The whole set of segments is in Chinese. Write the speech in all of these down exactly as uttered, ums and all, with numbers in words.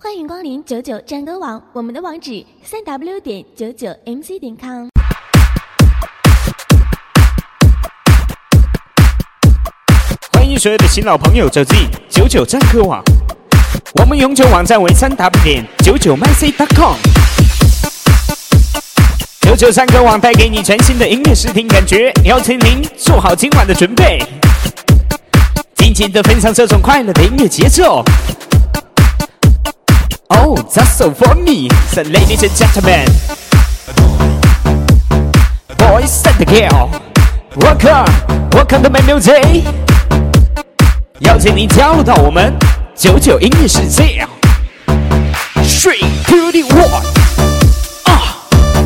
欢迎光临九九战歌网，我们的网址三 w 点九九 m c 点 com。 欢迎所有的新老朋友走进九九战歌网，我们永久网站为三 w 点九九 m c 点 com。九九战歌网带给你全新的音乐视听感觉，邀请您做好今晚的准备，尽情的分享这种快乐的音乐节奏。Oh, that's so funny, so ladies and gentlemen, boys and girls, welcome, welcome to my music. 邀请您加入到我们九九音乐世界。Three, two, one, 啊！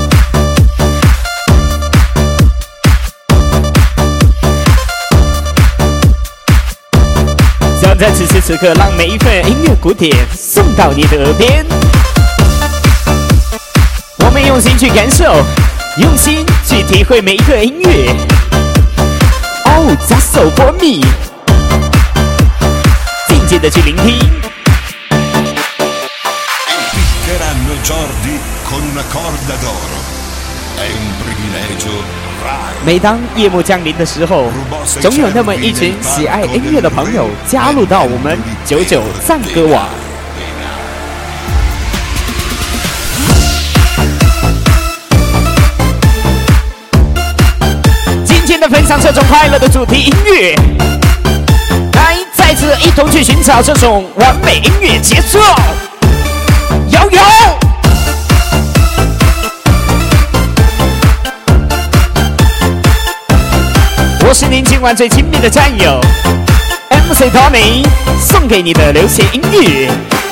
想在此时此刻，让每一份音乐古典送到你的耳边。我们用心去感受，用心去体会每一个音乐。Oh, that's so funny. 静静的去聆听。 Piccheranno Jordi con una corda d'oro. È un privilegio raro. 每当夜幕降临的时候，总有那么一群喜爱音乐的朋友加入到我们九九赞歌网。今天的分享这种快乐的主题音乐，来再次一同去寻找这种完美音乐节奏。摇摇。我是您今晚最亲密的战友 M C Tony， 送给你的流行音乐。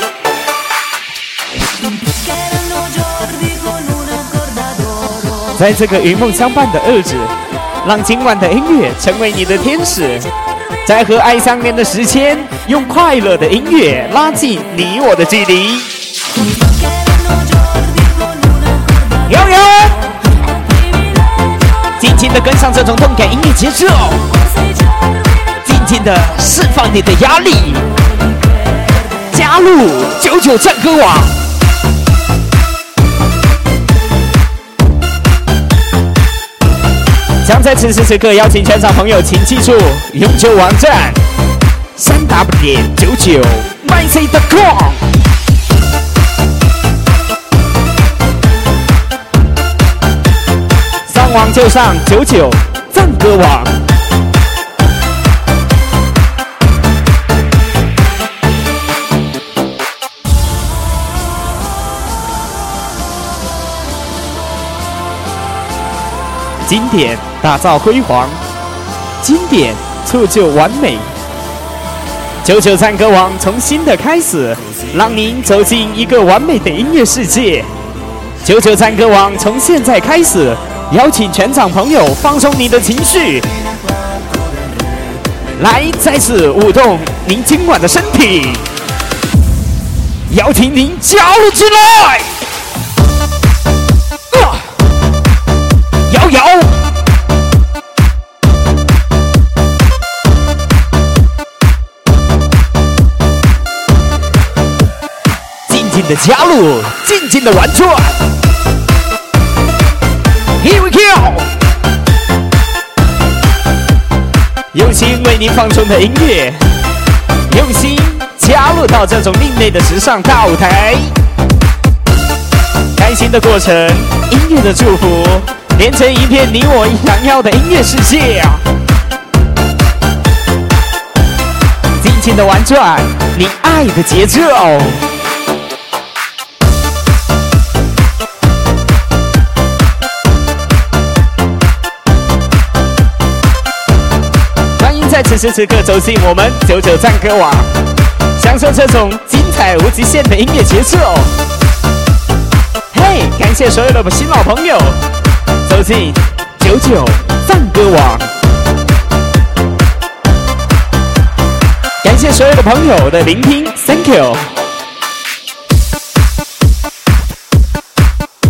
在这个与梦相伴的日子，让今晚的音乐成为你的天使，在和爱相连的时间，用快乐的音乐拉近你我的距离。摇摇。尽情的跟上这种动感音乐节奏，尽情的释放你的压力，加入九九战歌网。将在此时此刻邀请全场朋友，请记住永久网站三 w 点九九 m c 点 com。上网就上九九赞歌网。经典打造辉煌，经典铸就完美。九九赞歌网从新的开始，让您走进一个完美的音乐世界。九九赞歌网从现在开始，邀请全场朋友放松你的情绪，来再次舞动您今晚的身体，邀请您加入进来，啊、摇摇，静静的加入，静静的玩转。Here we go！ 用心为您放松的音乐，用心加入到这种另类的时尚大舞台。开心的过程，音乐的祝福，连成一片你我想要的音乐世界啊！尽情的玩转你爱的节奏。在此时此刻走进我们九九赞歌网，享受这种精彩无极限的音乐节奏。嘿，感谢所有的新老朋友走进九九赞歌网，感谢所有的朋友的聆听 ，Thank you。